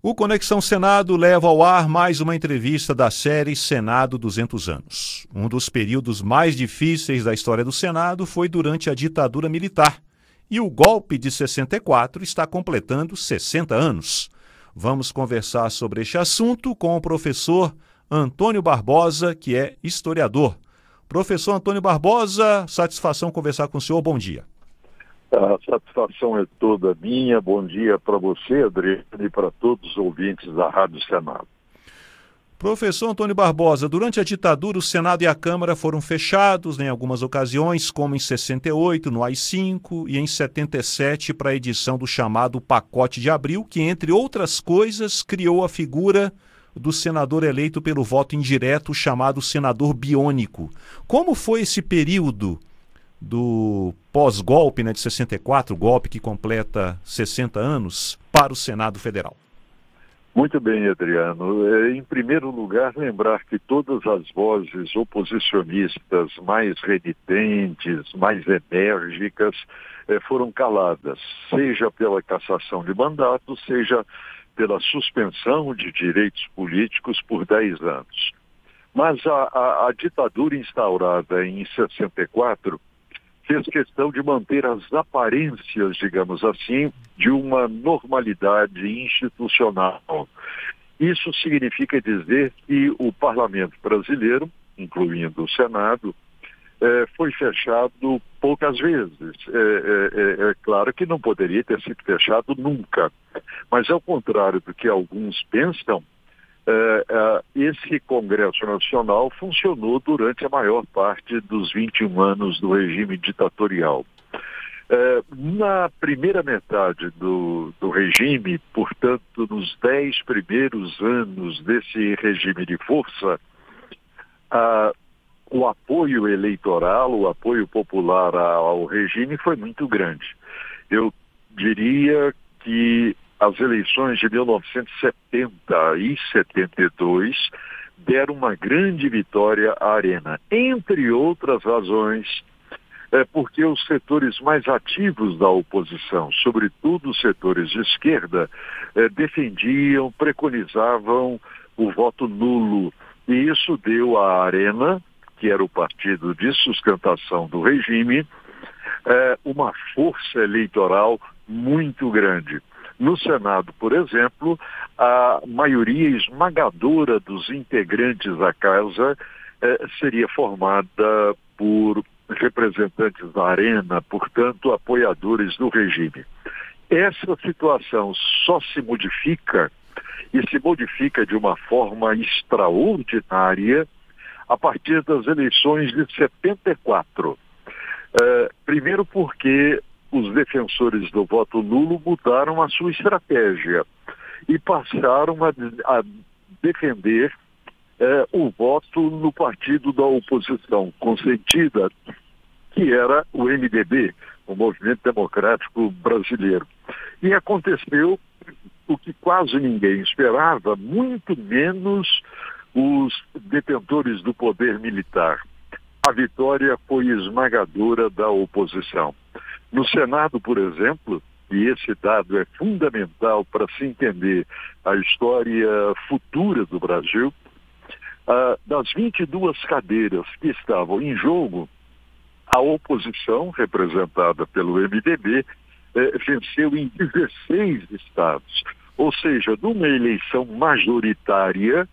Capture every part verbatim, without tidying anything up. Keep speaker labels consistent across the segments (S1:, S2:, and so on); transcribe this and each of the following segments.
S1: O Conexão Senado leva ao ar mais uma entrevista da série Senado duzentos anos. Um dos períodos mais difíceis da história do Senado foi durante a ditadura militar. E o golpe de sessenta e quatro está completando sessenta anos. Vamos conversar sobre este assunto com o professor Antônio Barbosa, que é historiador. Professor Antônio Barbosa, satisfação conversar com o senhor. Bom dia.
S2: A satisfação é toda minha. Bom dia para você, Adriano, e para todos os ouvintes da Rádio Senado.
S1: Professor Antônio Barbosa, durante a ditadura, o Senado e a Câmara foram fechados em algumas ocasiões, como em sessenta e oito, no A I cinco, e em setenta e sete, para a edição do chamado Pacote de Abril, que, entre outras coisas, criou a figura do senador eleito pelo voto indireto, chamado senador biônico. Como foi esse período do pós-golpe, né, de sessenta e quatro, golpe que completa sessenta anos, para o Senado Federal?
S2: Muito bem, Adriano. Em primeiro lugar, lembrar que todas as vozes oposicionistas mais renitentes, mais enérgicas, foram caladas, seja pela cassação de mandato, seja pela suspensão de direitos políticos por dez anos. Mas a, a, a ditadura instaurada em sessenta e quatro fez questão de manter as aparências, digamos assim, de uma normalidade institucional. Isso significa dizer que o parlamento brasileiro, incluindo o Senado, eh, foi fechado poucas vezes. É, é, é claro que não poderia ter sido fechado nunca, mas ao contrário do que alguns pensam, Uh, uh, esse Congresso Nacional funcionou durante a maior parte dos vinte e um anos do regime ditatorial. Uh, na primeira metade do, do regime, portanto, nos dez primeiros anos desse regime de força, uh, o apoio eleitoral, o apoio popular ao regime foi muito grande. Eu diria que as eleições de mil novecentos e setenta e setenta e dois deram uma grande vitória à Arena, entre outras razões, é porque os setores mais ativos da oposição, sobretudo os setores de esquerda, é, defendiam, preconizavam o voto nulo. E isso deu à Arena, que era o partido de sustentação do regime, é, uma força eleitoral muito grande. No Senado, por exemplo, a maioria esmagadora dos integrantes da casa eh, seria formada por representantes da Arena, portanto, apoiadores do regime. Essa situação só se modifica, e se modifica de uma forma extraordinária, a partir das eleições de setenta e quatro. Eh, primeiro porque os defensores do voto nulo mudaram a sua estratégia e passaram a, a defender eh, o voto no partido da oposição consentida, que era o M D B, o Movimento Democrático Brasileiro. E aconteceu o que quase ninguém esperava, muito menos os detentores do poder militar. A vitória foi esmagadora da oposição. No Senado, por exemplo, e esse dado é fundamental para se entender a história futura do Brasil, uh, das vinte e duas cadeiras que estavam em jogo, a oposição, representada pelo M D B, eh, venceu em dezesseis estados. Ou seja, numa eleição majoritária,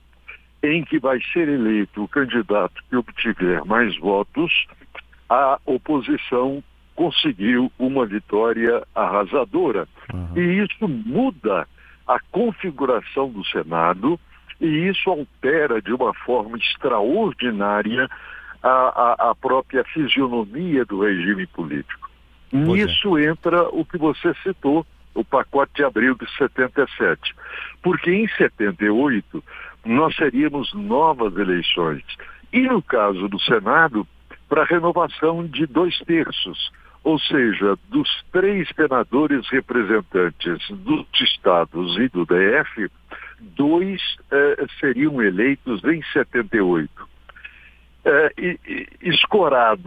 S2: em que vai ser eleito o candidato que obtiver mais votos, a oposição conseguiu uma vitória arrasadora. Uhum. E isso muda a configuração do Senado e isso altera de uma forma extraordinária a, a, a própria fisionomia do regime político. Pois Nisso é. entra o que você citou, o pacote de abril de setenta e sete. Porque em setenta e oito nós teríamos novas eleições. E no caso do Senado, para renovação de dois terços. Ou seja, dos três senadores representantes dos estados e do D F, dois eh, seriam eleitos em setenta e oito. Eh, e, e, escorado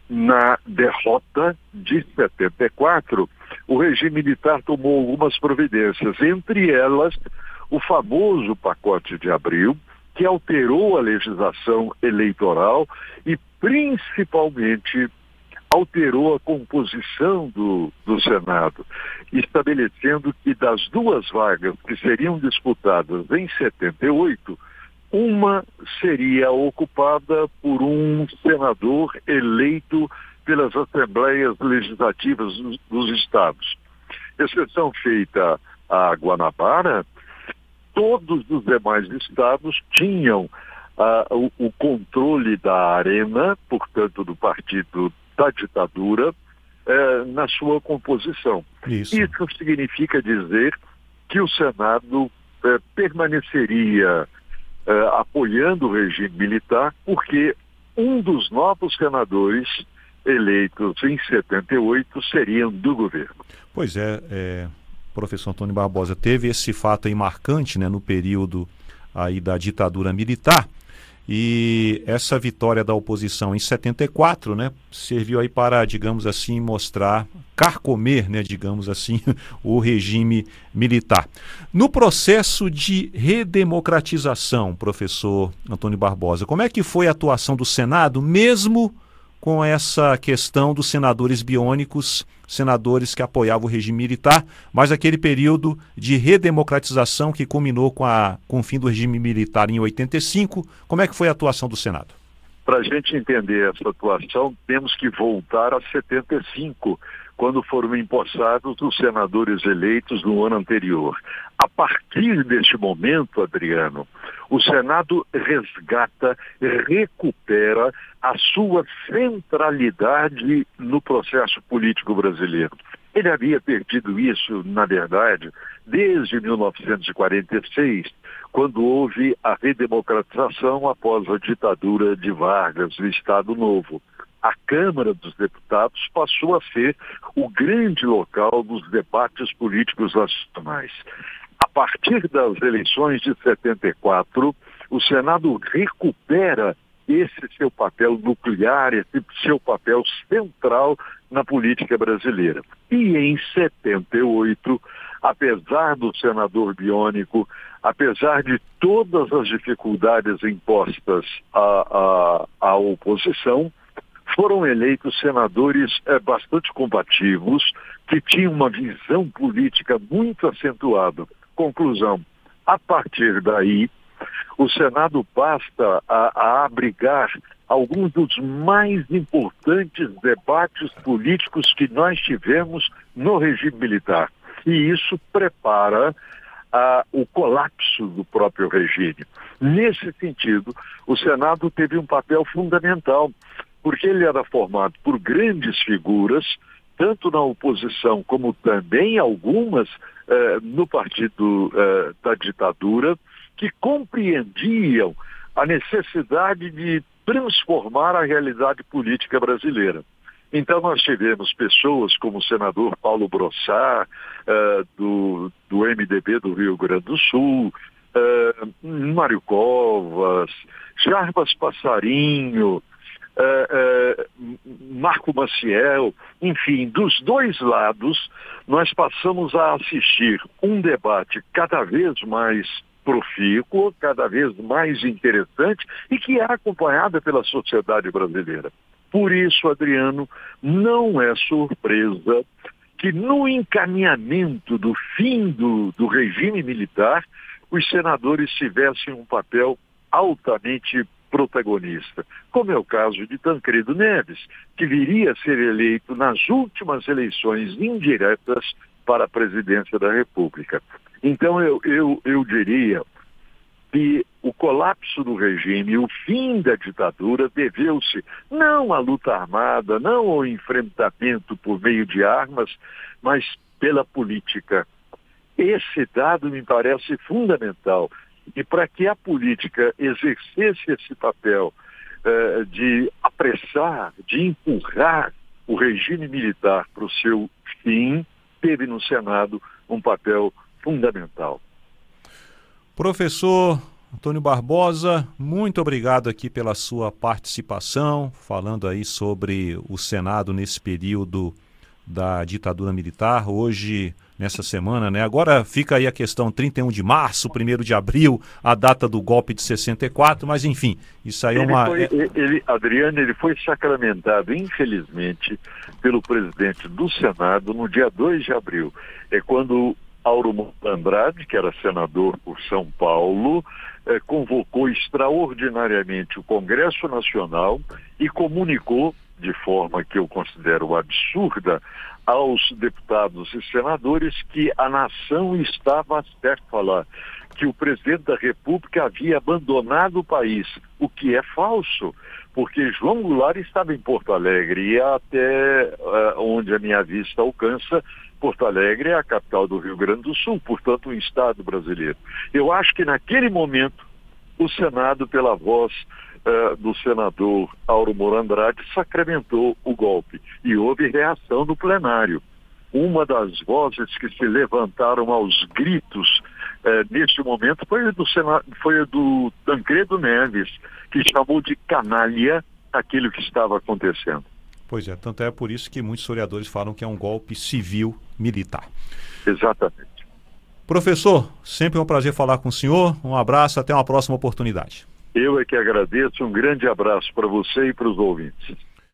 S2: na derrota de setenta e quatro, o regime militar tomou algumas providências, entre elas o famoso pacote de abril, que alterou a legislação eleitoral e principalmente alterou a composição do, do Senado, estabelecendo que das duas vagas que seriam disputadas em setenta e oito, uma seria ocupada por um senador eleito pelas assembleias legislativas dos, dos estados. Exceção feita a Guanabara, todos os demais estados tinham ah, o, o controle da arena, portanto do partido da ditadura, eh, na sua composição.
S1: Isso.
S2: Isso significa dizer que o Senado eh, permaneceria eh, apoiando o regime militar, porque um dos novos senadores eleitos em setenta e oito seriam do governo.
S1: Pois é, é, professor Antônio Barbosa, teve esse fato aí marcante, né, no período aí da ditadura militar. E essa vitória da oposição em setenta e quatro, né, serviu aí para, digamos assim, mostrar, carcomer, né, digamos assim, o regime militar. No processo de redemocratização, professor Antônio Barbosa, como é que foi a atuação do Senado, mesmo com essa questão dos senadores biônicos, senadores que apoiavam o regime militar, mas aquele período de redemocratização que culminou com, a, com o fim do regime militar em oitenta e cinco, como é que foi a atuação do Senado?
S2: Para a gente entender essa atuação, temos que voltar a setenta e cinco, quando foram empossados os senadores eleitos no ano anterior. A partir deste momento, Adriano, o Senado resgata, recupera a sua centralidade no processo político brasileiro. Ele havia perdido isso, na verdade, desde mil novecentos e quarenta e seis, quando houve a redemocratização após a ditadura de Vargas, no Estado Novo. A Câmara dos Deputados passou a ser o grande local dos debates políticos nacionais. A partir das eleições de setenta e quatro, o Senado recupera esse seu papel nuclear, esse seu papel central na política brasileira. E em setenta e oito, apesar do senador biônico, apesar de todas as dificuldades impostas à, à, à oposição, foram eleitos senadores é, bastante combativos, que tinham uma visão política muito acentuada. Conclusão, a partir daí, o Senado passa a, a abrigar alguns dos mais importantes debates políticos que nós tivemos no regime militar. E isso prepara a, o colapso do próprio regime. Nesse sentido, o Senado teve um papel fundamental, porque ele era formado por grandes figuras, tanto na oposição como também algumas eh, no partido eh, da ditadura, que compreendiam a necessidade de transformar a realidade política brasileira. Então nós tivemos pessoas como o senador Paulo Brossard, uh, do, do M D B do Rio Grande do Sul, uh, Mário Covas, Jarbas Passarinho, uh, uh, Marco Maciel, enfim, dos dois lados nós passamos a assistir um debate cada vez mais profícuo, cada vez mais interessante e que é acompanhada pela sociedade brasileira. Por isso, Adriano, não é surpresa que no encaminhamento do fim do, do regime militar, os senadores tivessem um papel altamente protagonista, como é o caso de Tancredo Neves, que viria a ser eleito nas últimas eleições indiretas para a presidência da República. Então, eu, eu, eu diria que o colapso do regime, o fim da ditadura, deveu-se não à luta armada, não ao enfrentamento por meio de armas, mas pela política. Esse dado me parece fundamental. E para que a política exercesse esse papel eh, de apressar, de empurrar o regime militar para o seu fim, teve no Senado um papel fundamental.
S1: Professor Antônio Barbosa, muito obrigado aqui pela sua participação, falando aí sobre o Senado nesse período da ditadura militar. Hoje, nessa semana, né? Agora fica aí a questão trinta e um de março, primeiro de abril, a data do golpe de sessenta e quatro, mas enfim, isso aí é
S2: ele
S1: uma...
S2: Foi, ele, Adriano, ele foi sacramentado, infelizmente, pelo presidente do Senado no dia dois de abril. É quando Auro Andrade, que era senador por São Paulo, eh, convocou extraordinariamente o Congresso Nacional e comunicou, de forma que eu considero absurda, aos deputados e senadores que a nação estava acéfala, que o presidente da República havia abandonado o país, o que é falso, porque João Goulart estava em Porto Alegre e até uh, onde a minha vista alcança, Porto Alegre é a capital do Rio Grande do Sul, portanto um estado brasileiro. Eu acho que naquele momento o Senado, pela voz uh, do senador Auro Andrade, sacramentou o golpe e houve reação no plenário. Uma das vozes que se levantaram aos gritos uh, neste momento foi a do, Senado, foi a do Tancredo Neves, que chamou de canalha aquilo que estava acontecendo.
S1: Pois é, tanto é por isso que muitos historiadores falam que é um golpe civil-militar.
S2: Exatamente.
S1: Professor, sempre é um prazer falar com o senhor. Um abraço, até uma próxima oportunidade.
S2: Eu é que agradeço. Um grande abraço para você e para os ouvintes.